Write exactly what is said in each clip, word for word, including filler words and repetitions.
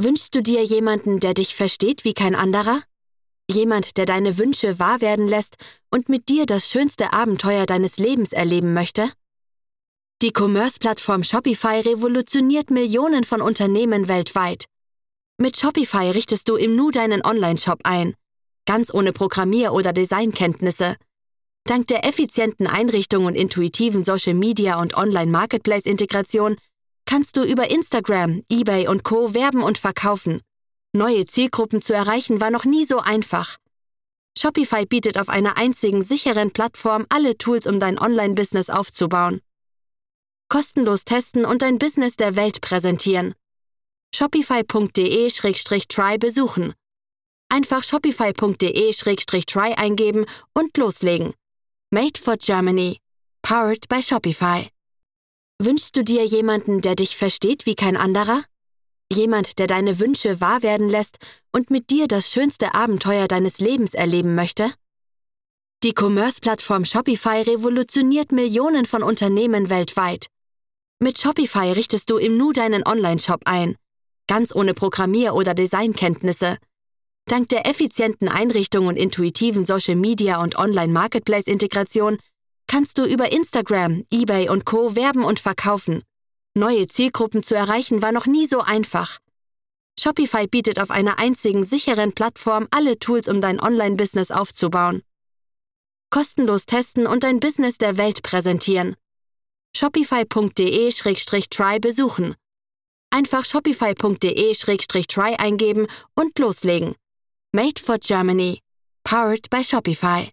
Wünschst du dir jemanden, der dich versteht wie kein anderer? Jemand, der deine Wünsche wahr werden lässt und mit dir das schönste Abenteuer deines Lebens erleben möchte? Die Commerce-Plattform Shopify revolutioniert Millionen von Unternehmen weltweit. Mit Shopify richtest du im Nu deinen Online-Shop ein, ganz ohne Programmier- oder Designkenntnisse. Dank der effizienten Einrichtung und intuitiven Social-Media- und Online-Marketplace-Integration kannst du über Instagram, eBay und Co. werben und verkaufen. Neue Zielgruppen zu erreichen war noch nie so einfach. Shopify bietet auf einer einzigen sicheren Plattform alle Tools, um dein Online-Business aufzubauen. Kostenlos testen und dein Business der Welt präsentieren. shopify punkt de slash try besuchen. Einfach shopify punkt de slash try eingeben und loslegen. Made for Germany. Powered by Shopify. Wünschst du dir jemanden, der dich versteht wie kein anderer? Jemand, der deine Wünsche wahr werden lässt und mit dir das schönste Abenteuer deines Lebens erleben möchte? Die Commerce-Plattform Shopify revolutioniert Millionen von Unternehmen weltweit. Mit Shopify richtest du im Nu deinen Online-Shop ein, ganz ohne Programmier- oder Designkenntnisse. Dank der effizienten Einrichtung und intuitiven Social-Media- und Online-Marketplace-Integration kannst du über Instagram, eBay und Co. werben und verkaufen. Neue Zielgruppen zu erreichen war noch nie so einfach. Shopify bietet auf einer einzigen sicheren Plattform alle Tools, um dein Online-Business aufzubauen. Kostenlos testen und dein Business der Welt präsentieren. shopify punkt de slash try besuchen. Einfach shopify punkt de slash try eingeben und loslegen. Made for Germany. Powered by Shopify.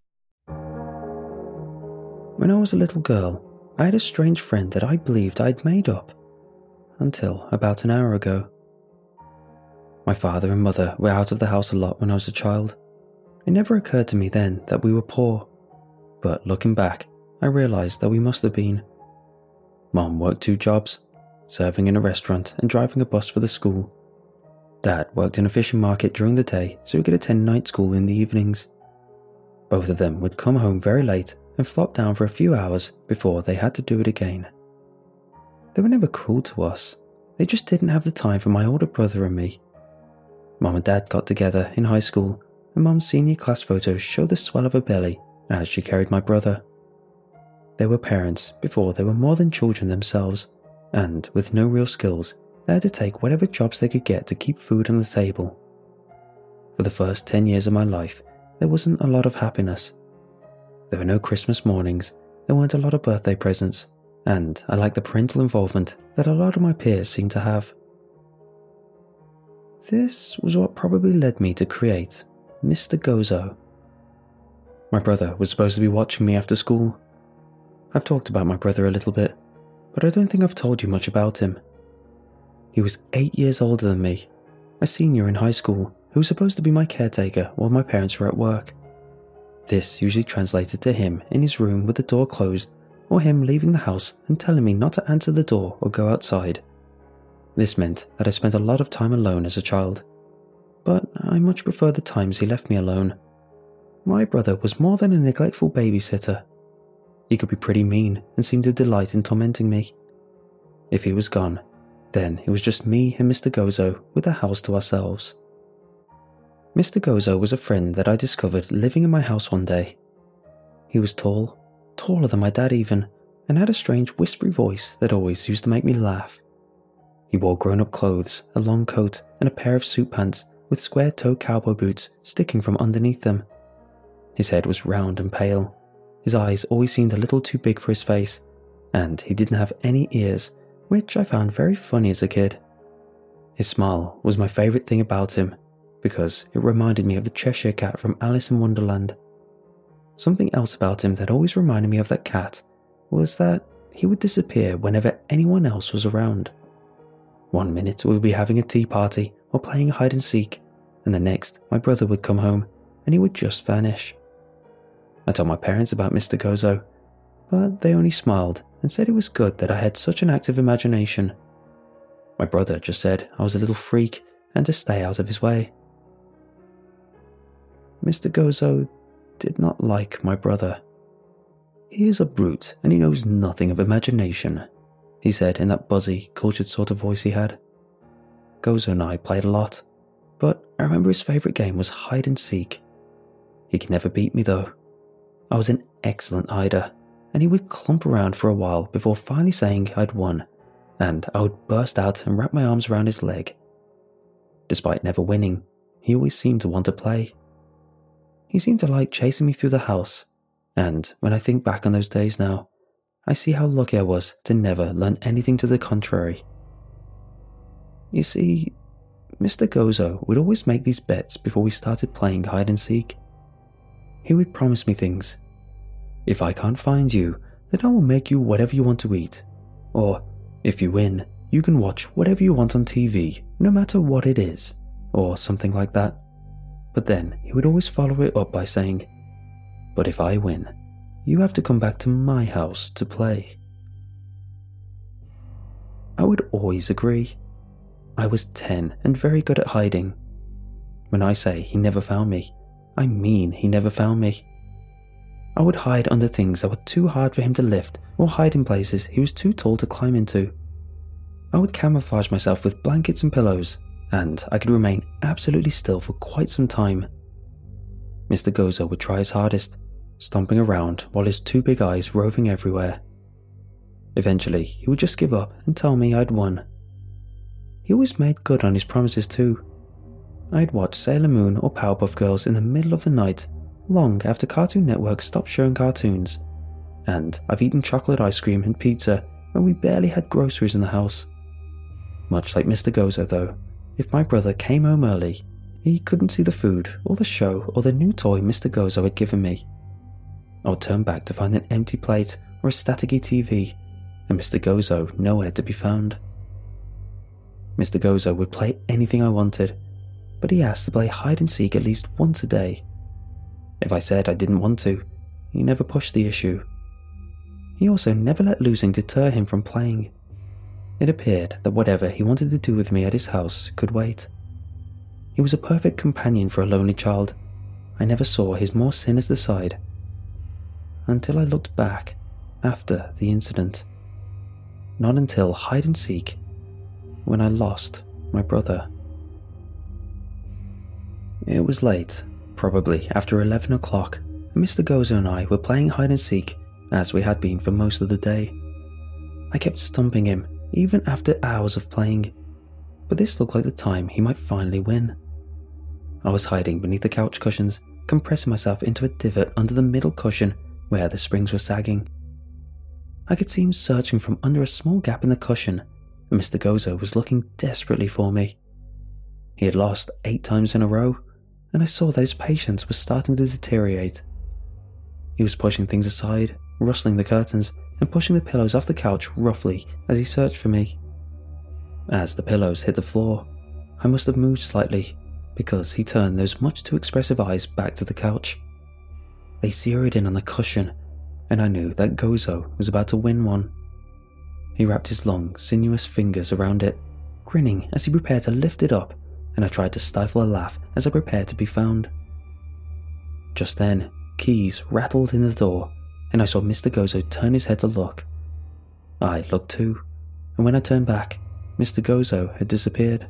When I was a little girl, I had a strange friend that I believed I'd made up. Until about an hour ago. My father and mother were out of the house a lot when I was a child. It never occurred to me then that we were poor. But looking back, I realised that we must have been. Mom worked two jobs, serving in a restaurant and driving a bus for the school. Dad worked in a fishing market during the day so he could attend night school in the evenings. Both of them would come home very late and flop down for a few hours before they had to do it again. They were never cruel to us, they just didn't have the time for my older brother and me. Mom and Dad got together in high school and Mom's senior class photos show the swell of her belly as she carried my brother. They were parents before they were more than children themselves, and with no real skills, they had to take whatever jobs they could get to keep food on the table. For the first ten years of my life, there wasn't a lot of happiness. There were no Christmas mornings, there weren't a lot of birthday presents, and I lacked the parental involvement that a lot of my peers seemed to have. This was what probably led me to create Mister Gozo. My brother was supposed to be watching me after school. I've talked about my brother a little bit, but I don't think I've told you much about him. He was eight years older than me, a senior in high school who was supposed to be my caretaker while my parents were at work. This usually translated to him in his room with the door closed, or him leaving the house and telling me not to answer the door or go outside. This meant that I spent a lot of time alone as a child, but I much preferred the times he left me alone. My brother was more than a neglectful babysitter. He could be pretty mean and seemed to delight in tormenting me. If he was gone, then it was just me and Mister Gozo with the house to ourselves. Mister Gozo was a friend that I discovered living in my house one day. He was tall, taller than my dad even, and had a strange whispery voice that always used to make me laugh. He wore grown-up clothes, a long coat, and a pair of suit pants with square-toed cowboy boots sticking from underneath them. His head was round and pale. His eyes always seemed a little too big for his face, and he didn't have any ears, which I found very funny as a kid. His smile was my favourite thing about him, because it reminded me of the Cheshire Cat from Alice in Wonderland. Something else about him that always reminded me of that cat was that he would disappear whenever anyone else was around. One minute we would be having a tea party or playing hide and seek, and the next my brother would come home and he would just vanish. I told my parents about Mister Gozo, but they only smiled and said it was good that I had such an active imagination. My brother just said I was a little freak and to stay out of his way. Mister Gozo did not like my brother. "He is a brute and he knows nothing of imagination," he said in that buzzy, cultured sort of voice he had. Gozo and I played a lot, but I remember his favourite game was hide and seek. He could never beat me though. I was an excellent hider, and he would clump around for a while before finally saying I'd won, and I would burst out and wrap my arms around his leg. Despite never winning, he always seemed to want to play. He seemed to like chasing me through the house, and when I think back on those days now, I see how lucky I was to never learn anything to the contrary. You see, Mister Gozo would always make these bets before we started playing hide and seek. He would promise me things. If I can't find you, then I will make you whatever you want to eat. Or, if you win, you can watch whatever you want on T V, no matter what it is. Or something like that. But then he would always follow it up by saying, "But if I win, you have to come back to my house to play." I would always agree. I was ten and very good at hiding. When I say he never found me, I mean he never found me. I would hide under things that were too hard for him to lift, or hide in places he was too tall to climb into. I would camouflage myself with blankets and pillows, and I could remain absolutely still for quite some time. Mister Gozo would try his hardest, stomping around while his two big eyes roving everywhere. Eventually, he would just give up and tell me I'd won. He always made good on his promises too. I'd watch Sailor Moon or Powerpuff Girls in the middle of the night, long after Cartoon Network stopped showing cartoons, and I've eaten chocolate ice cream and pizza when we barely had groceries in the house. Much like Mister Gozo though, if my brother came home early, he couldn't see the food or the show or the new toy Mister Gozo had given me. I would turn back to find an empty plate or a staticky T V, and Mister Gozo nowhere to be found. Mister Gozo would play anything I wanted, but he asked to play hide and seek at least once a day. If I said I didn't want to, he never pushed the issue. He also never let losing deter him from playing. It appeared that whatever he wanted to do with me at his house could wait. He was a perfect companion for a lonely child. I never saw his more sinister side. Until I looked back, after the incident. Not until hide and seek, when I lost my brother. It was late, probably after eleven o'clock, and Mister Gozo and I were playing hide and seek, as we had been for most of the day. I kept stumping him, even after hours of playing, but this looked like the time he might finally win. I was hiding beneath the couch cushions, compressing myself into a divot under the middle cushion where the springs were sagging. I could see him searching from under a small gap in the cushion, and Mister Gozo was looking desperately for me. He had lost eight times in a row, and I saw that his patience was starting to deteriorate. He was pushing things aside, rustling the curtains, and pushing the pillows off the couch roughly as he searched for me. As the pillows hit the floor, I must have moved slightly, because he turned those much too expressive eyes back to the couch. They zeroed in on the cushion, and I knew that Gozo was about to win one. He wrapped his long, sinuous fingers around it, grinning as he prepared to lift it up, and I tried to stifle a laugh as I prepared to be found. Just then, keys rattled in the door, and I saw Mister Gozo turn his head to look. I looked too, and when I turned back, Mister Gozo had disappeared.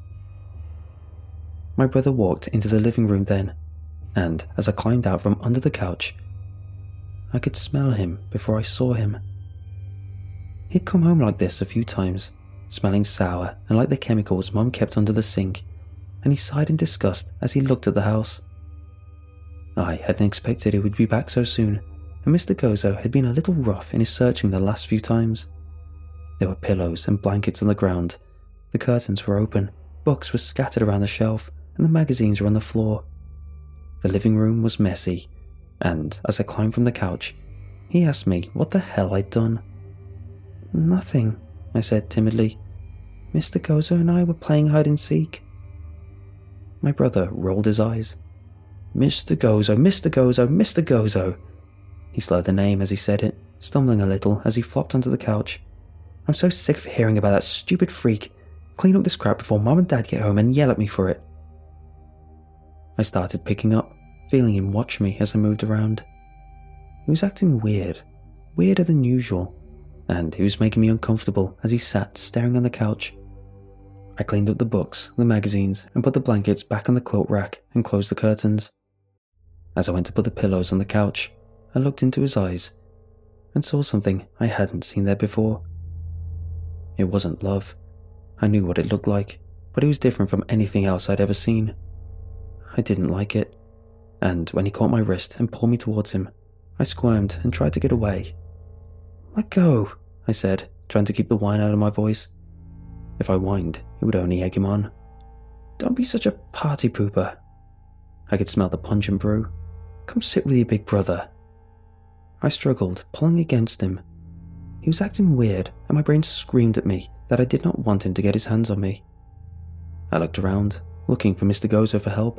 My brother walked into the living room then, and as I climbed out from under the couch, I could smell him before I saw him. He'd come home like this a few times, smelling sour and like the chemicals Mum kept under the sink, and he sighed in disgust as he looked at the house. I hadn't expected he would be back so soon, and Mister Gozo had been a little rough in his searching the last few times. There were pillows and blankets on the ground, the curtains were open, books were scattered around the shelf, and the magazines were on the floor. The living room was messy, and as I climbed from the couch, he asked me what the hell I'd done. "Nothing," I said timidly. "Mister Gozo and I were playing hide and seek." My brother rolled his eyes. "Mister Gozo, Mister Gozo, Mister Gozo." He slurred the name as he said it, stumbling a little as he flopped onto the couch. "I'm so sick of hearing about that stupid freak. Clean up this crap before Mom and Dad get home and yell at me for it." I started picking up, feeling him watch me as I moved around. He was acting weird, weirder than usual, and he was making me uncomfortable as he sat staring on the couch. I cleaned up the books, the magazines, and put the blankets back on the quilt rack and closed the curtains. As I went to put the pillows on the couch, I looked into his eyes and saw something I hadn't seen there before. It wasn't love. I knew what it looked like, but it was different from anything else I'd ever seen. I didn't like it, and when he caught my wrist and pulled me towards him, I squirmed and tried to get away. "Let go," I said, trying to keep the whine out of my voice. If I whined, it would only egg him on. "Don't be such a party pooper." I could smell the punch and brew. "Come sit with your big brother." I struggled, pulling against him. He was acting weird, and my brain screamed at me that I did not want him to get his hands on me. I looked around, looking for Mister Gozo for help,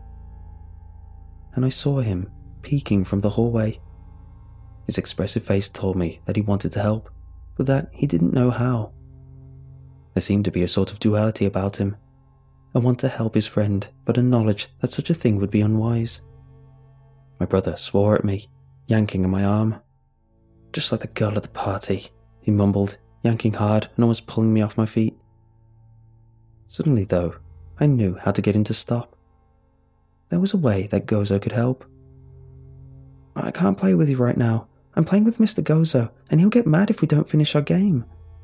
and I saw him peeking from the hallway. His expressive face told me that he wanted to help, but that he didn't know how. There seemed to be a sort of duality about him. A want to help his friend, but a knowledge that such a thing would be unwise. My brother swore at me, yanking on my arm. "Just like the girl at the party," he mumbled, yanking hard and almost pulling me off my feet. Suddenly, though, I knew how to get him to stop. There was a way that Gozo could help. "I can't play with you right now. I'm playing with Mister Gozo, and he'll get mad if we don't finish our game."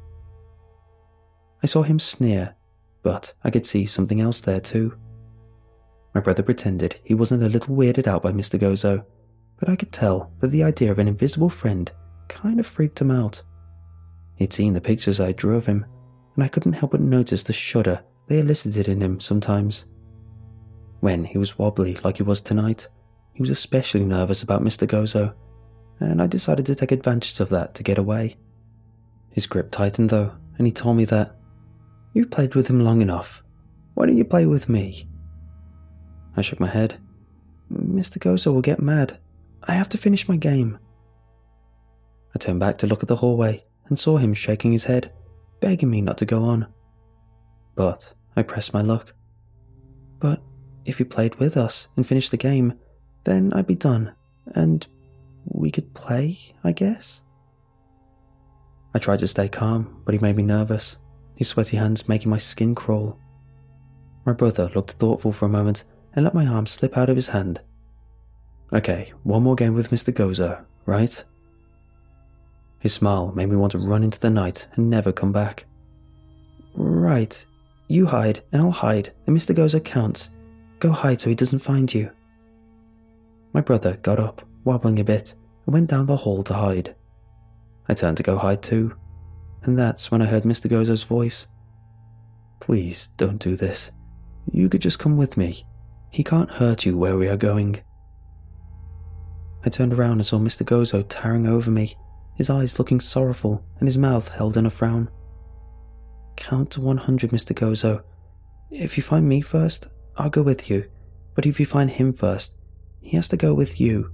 I saw him sneer, but I could see something else there too. My brother pretended he wasn't a little weirded out by Mister Gozo, but I could tell that the idea of an invisible friend kind of freaked him out. He'd seen the pictures I drew of him, and I couldn't help but notice the shudder they elicited in him sometimes. When he was wobbly like he was tonight, he was especially nervous about Mister Gozo, and I decided to take advantage of that to get away. His grip tightened though, and he told me that, "You've played with him long enough. Why don't you play with me?" I shook my head. "Mister Gozo will get mad. I have to finish my game." I turned back to look at the hallway and saw him shaking his head, begging me not to go on. But I pressed my luck. "But if you played with us and finished the game, then I'd be done, and we could play, I guess?" I tried to stay calm, but he made me nervous, his sweaty hands making my skin crawl. My brother looked thoughtful for a moment and let my arm slip out of his hand. "Okay, one more game with Mister Gozo, right?" His smile made me want to run into the night and never come back. "Right. You hide, and I'll hide, and Mister Gozo counts. Go hide so he doesn't find you." My brother got up, wobbling a bit, and went down the hall to hide. I turned to go hide too, and that's when I heard Mister Gozo's voice. "Please don't do this. You could just come with me. He can't hurt you where we are going." I turned around and saw Mister Gozo towering over me, his eyes looking sorrowful and his mouth held in a frown. "Count to one hundred, Mister Gozo. If you find me first, I'll go with you, but if you find him first, he has to go with you."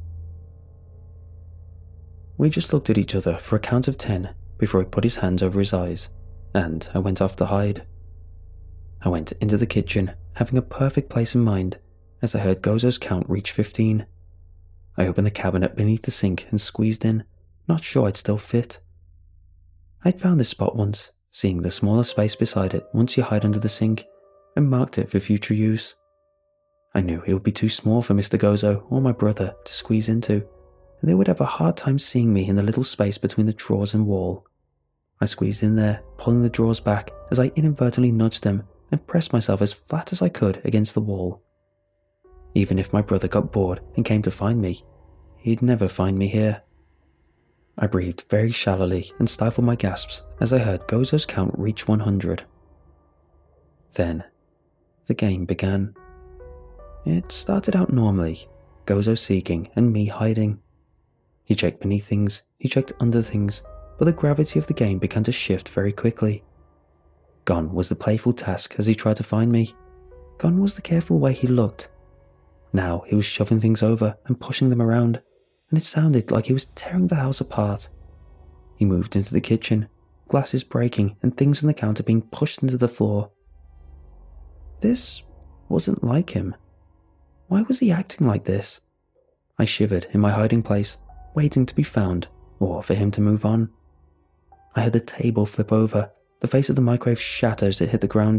We just looked at each other for a count of ten before he put his hands over his eyes, and I went off to hide. I went into the kitchen, having a perfect place in mind, as I heard Gozo's count reach fifteen. I opened the cabinet beneath the sink and squeezed in, not sure I'd still fit. I'd found this spot once, seeing the smaller space beside it once you hide under the sink, and marked it for future use. I knew it would be too small for Mister Gozo or my brother to squeeze into, and they would have a hard time seeing me in the little space between the drawers and wall. I squeezed in there, pulling the drawers back as I inadvertently nudged them and pressed myself as flat as I could against the wall. Even if my brother got bored and came to find me, he'd never find me here. I breathed very shallowly and stifled my gasps as I heard Gozo's count reach one hundred. Then, the game began. It started out normally, Gozo seeking and me hiding. He checked beneath things, he checked under things, but the gravity of the game began to shift very quickly. Gone was the playful task as he tried to find me. Gone was the careful way he looked. Now he was shoving things over and pushing them around, and it sounded like he was tearing the house apart. He moved into the kitchen, glasses breaking and things on the counter being pushed into the floor. This wasn't like him. Why was he acting like this? I shivered in my hiding place, waiting to be found, or for him to move on. I heard the table flip over, the face of the microwave shatter as it hit the ground,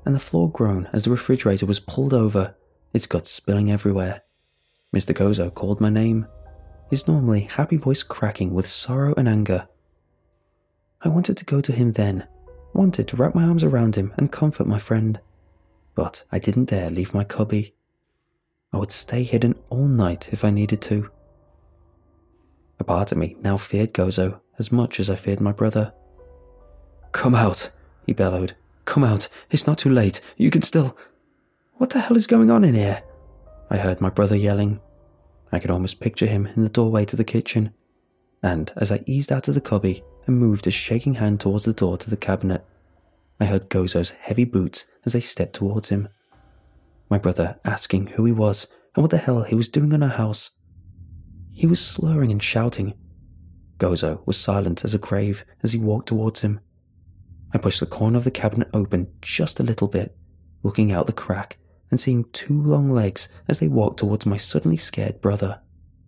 and the floor groaned as the refrigerator was pulled over, its guts spilling everywhere. Mister Gozo called my name, his normally happy voice cracking with sorrow and anger. I wanted to go to him then, wanted to wrap my arms around him and comfort my friend, but I didn't dare leave my cubby. I would stay hidden all night if I needed to. A part of me now feared Gozo as much as I feared my brother. "Come out," he bellowed. "Come out, it's not too late, you can still—" "What the hell is going on in here?" I heard my brother yelling. I could almost picture him in the doorway to the kitchen, and as I eased out of the cubby and moved a shaking hand towards the door to the cabinet, I heard Gozo's heavy boots as they stepped towards him. My brother asking who he was and what the hell he was doing in our house. He was slurring and shouting. Gozo was silent as a grave as he walked towards him. I pushed the corner of the cabinet open just a little bit, looking out the crack and seeing two long legs as they walked towards my suddenly scared brother.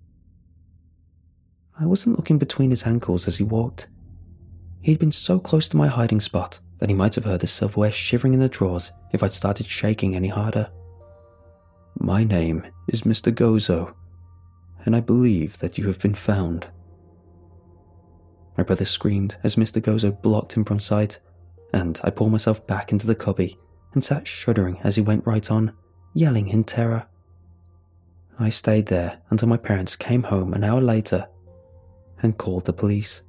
I wasn't looking between his ankles as he walked. He had been so close to my hiding spot that he might have heard the silverware shivering in the drawers if I'd started shaking any harder. "My name is Mister Gozo, and I believe that you have been found." My brother screamed as Mister Gozo blocked him from sight, and I pulled myself back into the cubby and sat shuddering as he went right on, yelling in terror. I stayed there until my parents came home an hour later and called the police.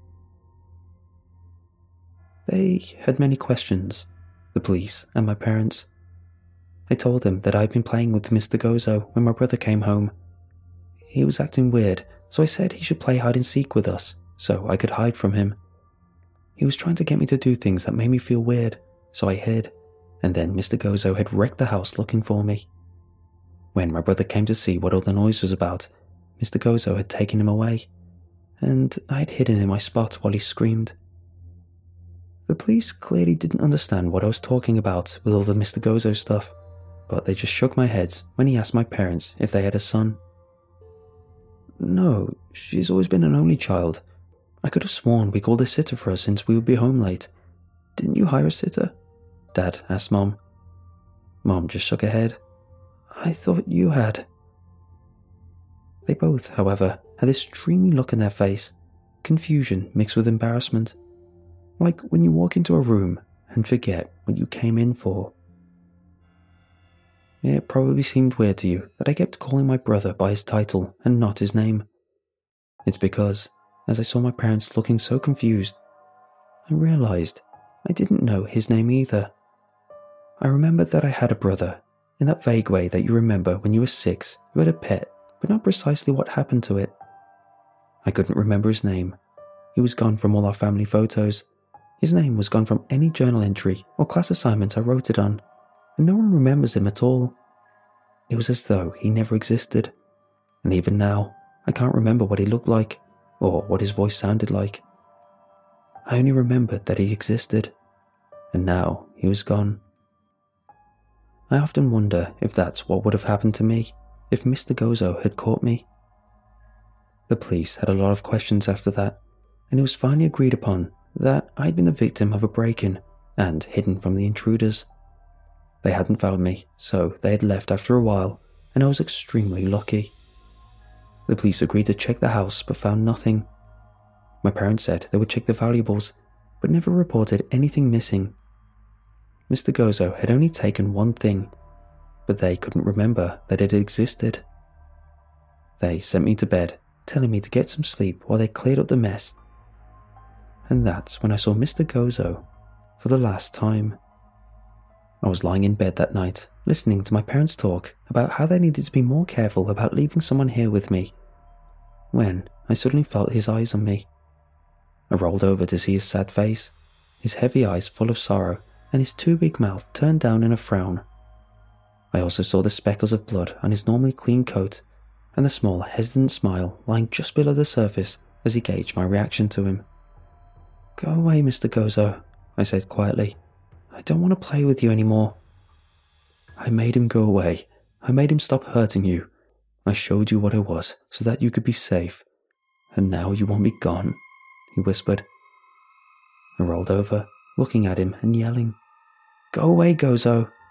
They had many questions, the police and my parents. I told them that I had been playing with Mister Gozo when my brother came home. He was acting weird, so I said he should play hide and seek with us so I could hide from him. He was trying to get me to do things that made me feel weird, so I hid, and then Mister Gozo had wrecked the house looking for me. When my brother came to see what all the noise was about, Mister Gozo had taken him away, and I had hidden in my spot while he screamed. The police clearly didn't understand what I was talking about with all the Mister Gozo stuff, but they just shook my heads when he asked my parents if they had a son. "No, she's always been an only child. I could have sworn we called a sitter for her since we would be home late. Didn't you hire a sitter?" Dad asked Mom. Mom just shook her head. "I thought you had." They both, however, had this dreamy look in their face, confusion mixed with embarrassment, like when you walk into a room and forget what you came in for. It probably seemed weird to you that I kept calling my brother by his title and not his name. It's because, as I saw my parents looking so confused, I realized I didn't know his name either. I remembered that I had a brother, in that vague way that you remember when you were six, you had a pet, but not precisely what happened to it. I couldn't remember his name. He was gone from all our family photos. His name was gone from any journal entry or class assignment I wrote it on, and no one remembers him at all. It was as though he never existed, and even now, I can't remember what he looked like, or what his voice sounded like. I only remembered that he existed, and now he was gone. I often wonder if that's what would have happened to me if Mister Gozo had caught me. The police had a lot of questions after that, and it was finally agreed upon that I'd been the victim of a break-in and hidden from the intruders. They hadn't found me, so they had left after a while, and I was extremely lucky. The police agreed to check the house but found nothing. My parents said they would check the valuables, but never reported anything missing. Mister Gozo had only taken one thing, but they couldn't remember that it existed. They sent me to bed, telling me to get some sleep while they cleared up the mess. And that's when I saw Mister Gozo for the last time. I was lying in bed that night, listening to my parents talk about how they needed to be more careful about leaving someone here with me, when I suddenly felt his eyes on me. I rolled over to see his sad face, his heavy eyes full of sorrow, and his too big mouth turned down in a frown. I also saw the speckles of blood on his normally clean coat, and the small, hesitant smile lying just below the surface as he gauged my reaction to him. "Go away, Mister Gozo," I said quietly. "I don't want to play with you anymore." "I made him go away. I made him stop hurting you. I showed you what I was so that you could be safe. And now you want me gone," he whispered. I rolled over, looking at him and yelling, "Go away, Gozo.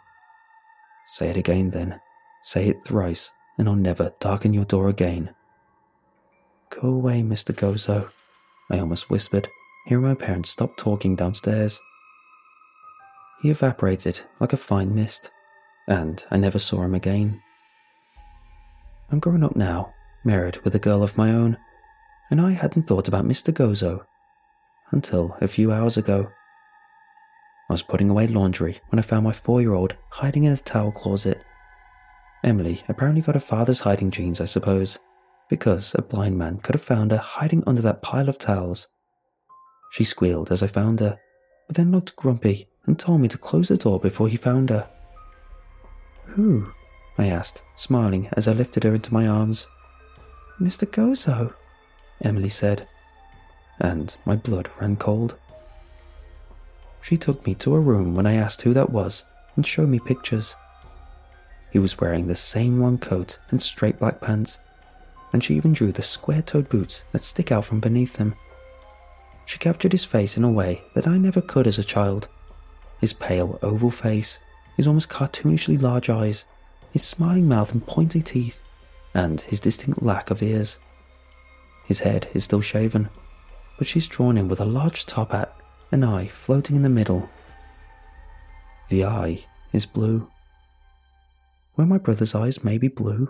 Say it again then. Say it thrice, and I'll never darken your door again. Go away, Mister Gozo, I almost whispered, hearing my parents stop talking downstairs. He evaporated like a fine mist, and I never saw him again. I'm grown up now, married with a girl of my own, and I hadn't thought about Mister Gozo until a few hours ago. I was putting away laundry when I found my four-year-old hiding in a towel closet. Emily apparently got her father's hiding genes, I suppose, because a blind man could have found her hiding under that pile of towels. She squealed as I found her, but then looked grumpy and told me to close the door before he found her. Who? I asked, smiling as I lifted her into my arms. Mister Gozo, Emily said, and my blood ran cold. She took me to a room when I asked who that was and showed me pictures. He was wearing the same long coat and straight black pants, and she even drew the square-toed boots that stick out from beneath them. She captured his face in a way that I never could as a child. His pale, oval face, his almost cartoonishly large eyes, his smiling mouth and pointy teeth, and his distinct lack of ears. His head is still shaven, but she's drawn him with a large top hat, an eye floating in the middle. The eye is blue. Were my brother's eyes maybe blue?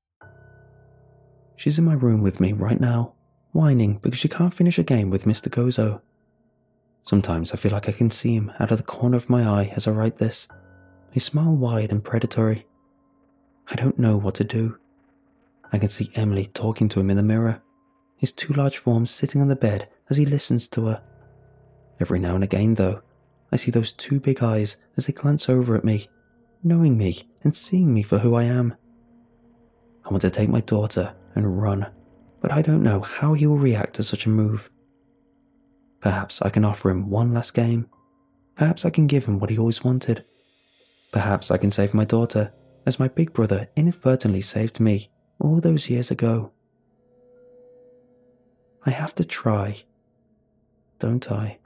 She's in my room with me right now, whining because she can't finish a game with Mister Gozo. Sometimes I feel like I can see him out of the corner of my eye as I write this, his smile wide and predatory. I don't know what to do. I can see Emily talking to him in the mirror, his two large forms sitting on the bed as he listens to her. Every now and again, though, I see those two big eyes as they glance over at me, knowing me and seeing me for who I am. I want to take my daughter and run, but I don't know how he will react to such a move. Perhaps I can offer him one last game. Perhaps I can give him what he always wanted. Perhaps I can save my daughter, as my big brother inadvertently saved me all those years ago. I have to try, don't I?